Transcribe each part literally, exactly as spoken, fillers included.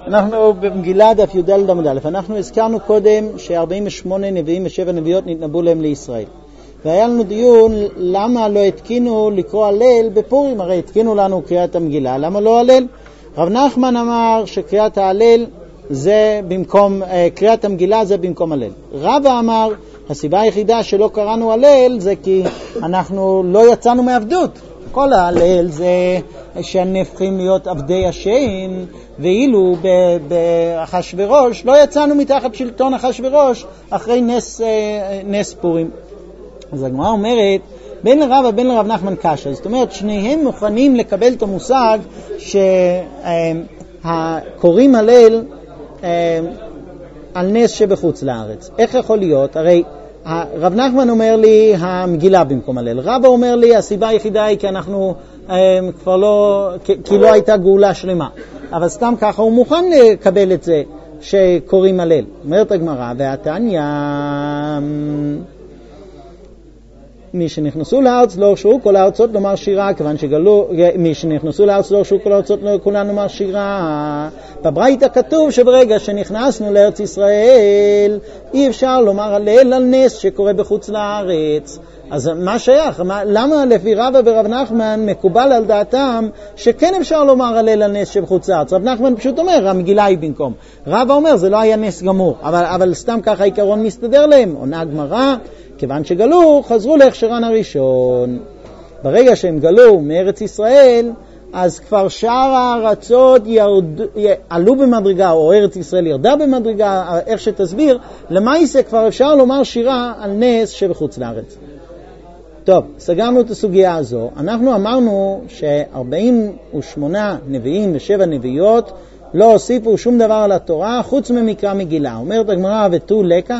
אנחנו במגילה דף י"ד עמוד א', אנחנו הזכרנו קודם ש-ארבעים ושמונה נביאים ושבע נביאות נתנבאו להם לישראל. והיה לנו דיון למה לא התקינו לקרוא הלל בפורים, הרי התקינו לנו קריאת המגילה, למה לא הלל? רב נחמן אמר שקריאת ההלל זה במקום, קריאת המגילה זה במקום הלל. רבא אמר, הסיבה היחידה שלא קראנו הלל זה כי אנחנו לא יצאנו מעבדות. כל ההלל זה שנהפכים להיות עבדי השם, ואילו באחשוורוש לא יצאנו מתחת שלטון אחשוורוש אחרי נס, נס פורים. אז הגמרא אומרת, בין לרבא בין לרב נחמן קשה, זאת אומרת שניהם מוכנים לקבל את המושג שהקוראים הלל על נס שבחוץ לארץ. איך יכול להיות? הרי רב נחמן אומר לי המגילה במקום הלל, רבא אומר לי הסיבה היחידה היא כי אנחנו כבר לא, כי לא הייתה גאולה שלמה, אבל סתם ככה הוא מוכן לקבל את זה שקוראים הלל. אומרת הגמרא, והתניא מי שנכנסו לארץ לא הרשו כל הארצות לומר שירה, כיוון שגלו, מי שנכנסו לארץ לא הרשו כל הארצות לא כולן לומר שירה. בברייתא כתוב שברגע שנכנסנו לארץ ישראל אי אפשר לומר הלל על נס שקורה בחוץ לארץ. אז מה שייך? מה, למה לפי רבא ורב נחמן מקובל על דעתם שכן אפשר לומר הלל על נס שבחוץ לארץ? רב נחמן פשוט אומר המגילה היא במקום, רבא אומר זה לא היה נס גמור, אבל, אבל סתם ככה העיקרון מסתדר להם. עונה הגמרא, כיוון שגלו חזרו להכשרן הראשון. ברגע שהם גלו מארץ ישראל אז כבר שאר הארצות ירד, עלו במדרגה, או ארץ ישראל ירדה במדרגה, איך שתסביר, למעשה כבר אפשר לומר שירה על נס שבחוץ לארץ. טוב, סגרנו את הסוגיה הזו. אנחנו אמרנו ש-ארבעים ושמונה נביאים ושבע נביאות לא הוסיפו שום דבר על התורה חוץ ממקרא מגילה. אומרת הגמרא ותו לקה,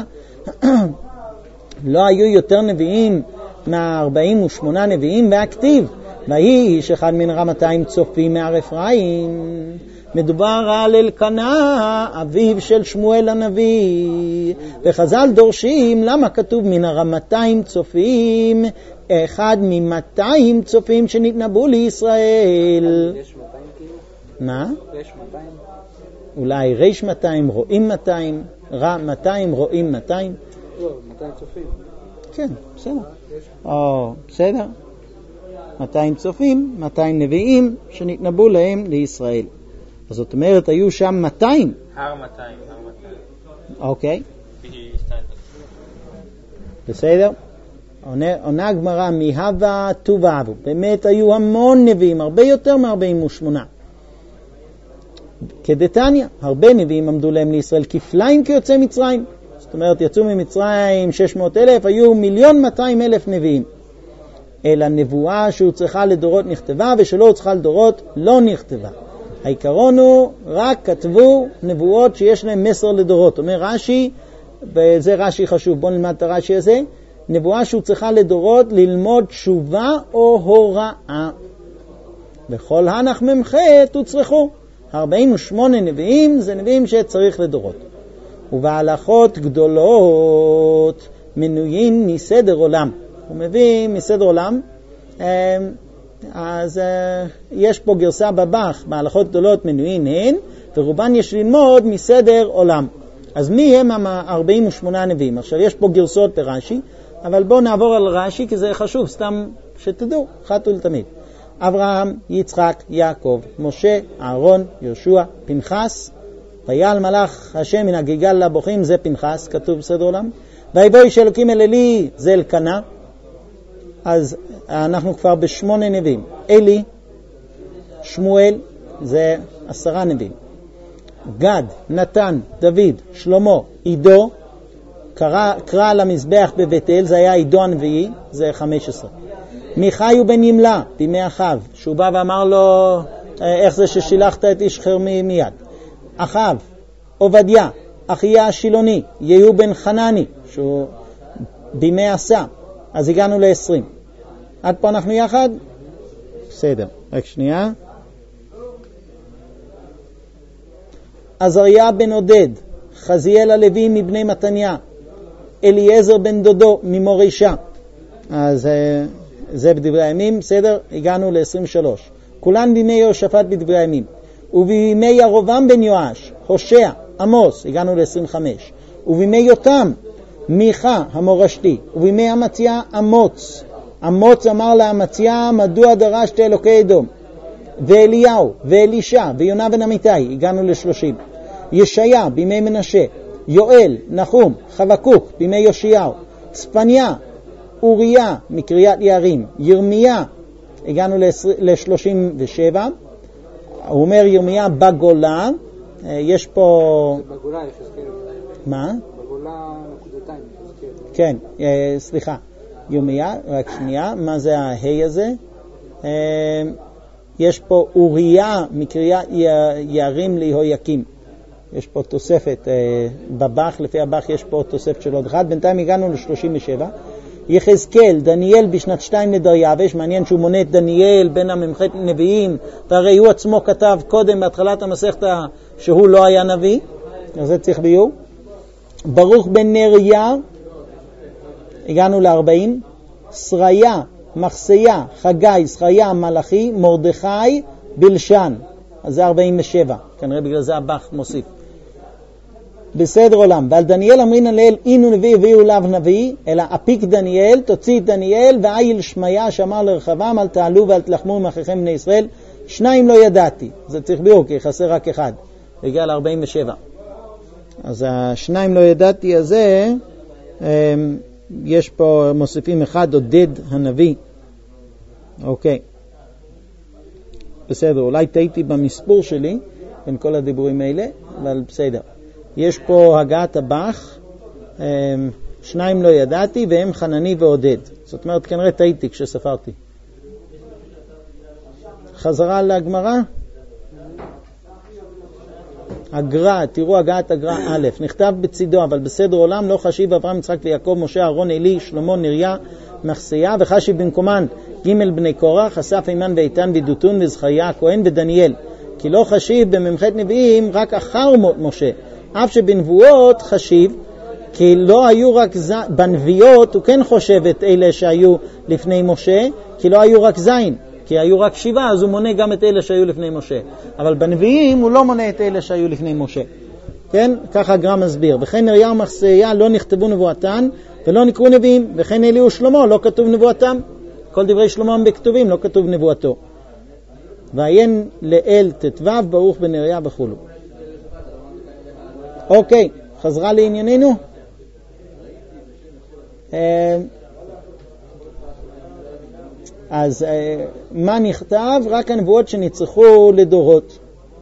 לא היו יותר נביאים מה-ארבעים ושמונה נביאים, והכתיב ויהי איש אחד מן רמתיים צופים מהר אפרים. מדובר על אלקנה אביו של שמואל הנביא, וחז"ל דורשים למה כתוב מן הרמתיים צופים, אחד ממאתיים צופים שנתנבאו לישראל. יש מאתיים כאילו? מה? יש מאתיים? אולי ריש מאתיים, רואים מאתיים, רע מאתיים, רואים מאתיים. לא, מאתיים צופים. כן, בסדר. או, בסדר. מאתיים צופים, מאתיים נביאים שנתנבאו להם לישראל. אז זאת אומרת, היו שם מאתיים. הר מאתיים, הר מאתיים. אוקיי. בסדר. עונה, עונה הגמרא, מהווה טובה אבו. באמת היו המון נביאים, הרבה יותר מ-ארבעים ושמונה. כדתניא, הרבה נביאים עמדו להם לישראל כפליים כיוצא מצרים. זאת אומרת, יצאו ממצרים שש מאות אלף, היו מיליון מאתיים אלף נביאים. אלא נבואה שהוא צריכה לדורות נכתבה, ושלא צריכה לדורות לא נכתבה. העיקרון הוא, רק כתבו נבואות שיש להם מסר לדורות. אומר רש"י, וזה רש"י חשוב, בואו נלמד את הרש"י הזה, נבואה שהוא צריכה לדורות ללמוד תשובה או הוראה. וכל הנח ממחת וצריכו. ארבעים ושמונה נביאים זה נביאים שצריך לדורות. ובהלכות גדולות מנויים מסדר עולם. הוא מביא מסדר עולם, אז יש פה גרסה בבח, בהלכות גדולות מנויים הן, ורובן יש ללמוד מסדר עולם. אז מי הם ה-ארבעים ושמונה נביאים? עכשיו יש פה גרסות ברש"י, אבל בואו נעבור על רש"י כי זה חשוב, סתם שתדעו, אחת ולתמיד. אברהם, יצחק, יעקב, משה, אהרון, יהושע, פנחס, ויעל מלאך השם מן הגיגל לבוכים, זה פנחס, כתוב בסדר עולם. ויבוא איש אלוקים אל אלי, זה אלקנה. אז אנחנו כבר בשמונה נביאים. אלי, שמואל, זה עשרה נביאים. גד, נתן, דוד, שלמה, עידו, קרא, קרא על המזבח בבית אל, זה היה עידו הנביאי, זה חמש עשרה. מיכאי בן ימלה, בימי אחאב, שהוא בא ואמר לו, איך זה ששילחת את איש חרמי מיד. אחאב, עובדיה, אחיה השילוני, יהיו בן חנני, שהוא בימי עשה. אז הגענו ל-עשרים. עד פה אנחנו יחד? בסדר, רק שנייה. עזריה בן עודד, חזיאל הלוי מבני מתניה, אליעזר בן דודו ממורישה. אז זה בדברי הימים, בסדר? הגענו ל-עשרים ושלוש. כולן בימי יהושפט בדברי הימים. ובימי ירובעם בן יואש, הושע, עמוס, הגענו ל-עשרים וחמש, ובימי יותם, מיכה המורשתי, ובימי אמציה, אמוץ. אמוץ אמר לאמציה, מדוע דרשת אלוקי אדום? ואליהו, ואלישע, ויונה בן אמיתי, הגענו ל-שלושים. ישעיה, בימי מנשה, יואל, נחום, חבקוק, בימי יאשיהו, צפניה, אוריה, מקריית יערים, ירמיה, הגענו ל-שלושים ושבע. הוא אומר ירמיה בגולה, יש פה... זה בגולה יחזקאל. מה? בגולה נקודתיים יחזקאל. כן, סליחה. ירמיה, רק שנייה, מה זה ההי הזה? יש פה אוריה מקריית יערים ליהויקים. יש פה תוספת בבח, לפי הבח יש פה תוספת של עוד אחד. בינתיים הגענו ל-שלושים ושבע. יחזקאל, דניאל בשנת שתיים לדריווש, מעניין שהוא מונה את דניאל בין הממחת נביאים, והרי הוא עצמו כתב קודם בהתחלת המסכתה שהוא לא היה נביא, אז זה צריך ביור. ברוך בן נריה, הגענו ל-ארבעים, שריה, מחסיה, חגי, זכריה, מלאכי, מרדכי, בלשן, אז זה ארבעים ושבע, כנראה בגלל זה הבח מוסיף. בסדר עולם, ועל דניאל אמרין עליהם אינו נביא הביאו לאו נביא, אלא אפיק דניאל, תוציא את דניאל, ואיל שמיה שאמר לרחבם, אל תעלו ואל תלחמו מאחיכם בני ישראל, שניים לא ידעתי, זה צריך ביור כי חסר רק אחד, הגיע ל-ארבעים ושבע. אז השניים לא ידעתי הזה, יש פה מוסיפים אחד, עודד הנביא, אוקיי. בסדר, אולי טעיתי במספור שלי, בין כל הדיבורים האלה, אבל בסדר. יש פה הגעת הבח, שניים לא ידעתי, והם חנני ועודד. זאת אומרת, כנראה טעיתי כשספרתי. חזרה לגמרא. הגר"א, תראו הגעת הגר"א א', נכתב בצידו, אבל בסדר עולם לא חשיב אברהם, יצחק ויעקב, משה, אהרון, אלי, שלמה, נריה, מחסיה, וחשיב במקומן ג' בני קורח, אסף, אימן ואיתן ודותון וזכריה, הכהן ודניאל. כי לא חשיב בממחת נביאים רק אחר מות משה. אף שבנבואות חשיב, כי לא היו רק ז... בנביאות הוא כן חושב את אלה שהיו לפני משה, כי לא היו רק זין, כי היו רק שבעה, אז הוא מונה גם את אלה שהיו לפני משה. אבל בנביאים הוא לא מונה את אלה שהיו לפני משה. כן? ככה הגר"א מסביר. וכן נריה ומחסיה לא נכתבו נבואתן, ולא נקראו נביאים, וכן אלי ושלמה לא כתוב נבואתם. כל דברי שלמה הם בכתובים, לא כתוב נבואתו. ועיין לאל תתוו ברוך בנריה וכולו. אוקיי, חזרה לענייננו. אז מה נכתב? רק הנבואות שנצרכו לדורות.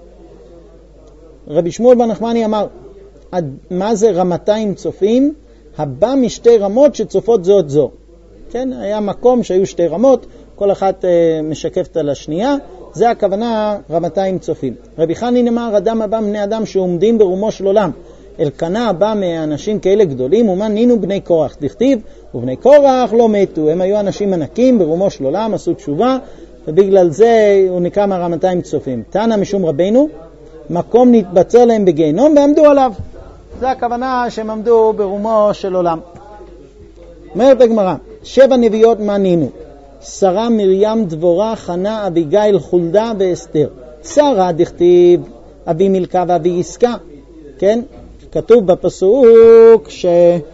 רבי שמואל בר נחמני אמר, מה זה רמתיים צופים? הבא משתי רמות שצופות זו את זו. כן, היה מקום שהיו שתי רמות, כל אחת משקפת על השנייה, זה הכוונה רמתיים צופים. רבי חנין אמר, אדם הבא בני אדם שעומדים ברומו של עולם, אלקנה הבא מאנשים כאלה גדולים, ומה נינו בני קורח, דכתיב, ובני קורח לא מתו, הם היו אנשים ענקים ברומו של עולם, עשו תשובה, ובגלל זה הוא נקרא מהרמתיים צופים. תנא משום רבנו, מקום נתבצר להם בגיהנום ועמדו עליו. זה הכוונה שהם עמדו ברומו של עולם. אומרת הגמרא, שבע נביאות מה נינו? שרה, מרים, דבורה, חנה, אביגיל, חולדה ואסתר. שרה דכתיב אבי מילכה ואבי עסקה, כן? כתוב בפסוק ש...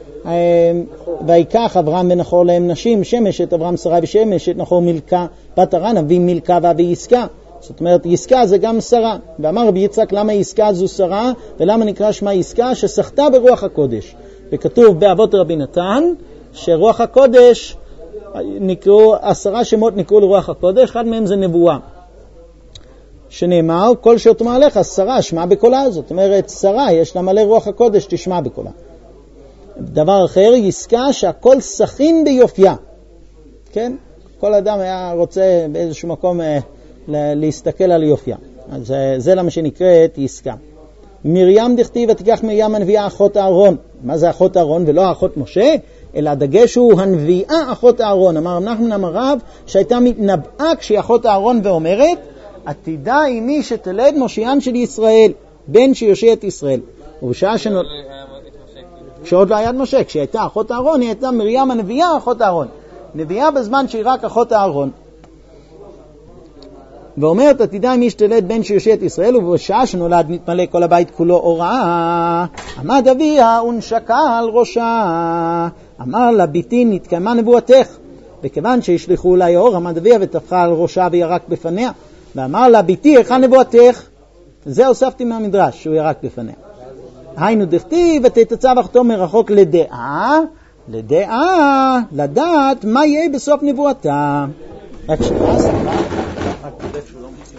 ויקח אברהם ונחור להם נשים, שמש את אברהם שרה ושמש את נחור מילכה, בת הרן, אבי מילכה ואבי עסקה. זאת אומרת, עסקה זה גם שרה. ואמר רבי יצחק, למה עסקה זו שרה, ולמה נקרא שמה עסקה? ששחתה ברוח הקודש. וכתוב באבות רבי נתן, שרוח הקודש, נקראו, עשרה שמות נקראו לרוח הקודש, אחד מהם זה נבואה. שנאמר, כל שתאמר עליך, שרה, שמע בקולה. זאת אומרת, שרה, יש לה מלא רוח הקודש, תשמע בקולה. דבר אחר, עסקה שהכל שכין ביופייה. כן? כל אדם היה רוצה באיזשהו מקום אה, להסתכל על יופייה. אז אה, זה למה שנקראת עסקה. מרים דכתיב, ותיקח מרים הנביאה אחות אהרון. מה זה אחות אהרון ולא אחות משה? אלא הדגש הוא הנביאה אחות אהרון. אמר נחמן אמר רב שהייתה מתנבאה כשהיא אחות אהרון ואומרת, עתידה היא מי שתלד מושיען של ישראל, בן שיושיע את ישראל. ובשעה שנות... כשעוד לא היה משה, כשהיא הייתה אחות אהרון, היא הייתה מרים הנביאה אחות אהרון. נביאה בזמן שהיא רק אחות אהרון. ואומרת, עתידה מי שתלד בן שיושיע את ישראל, ובשעה שנולד מתמלא כל הבית כולו אורה. עמד אביה ונשקה על ראשה. אמר לה, ביתי נתקיימה נבואתך. וכיוון שהשליחו אולי אור, עמד אביה וטפחה על ראשה וירק בפניה. ואמר לה, ביתי, היכן נבואתך? זה הוספתי מהמדרש, שהוא ירק בפניה. היינו דכתיב, ותתצב אחתו מרחוק לדעה, לדעה, לדעת מה יהיה בסוף נבואתה. רק שנייה, סליחה. רק בודק שהוא לא מוציא.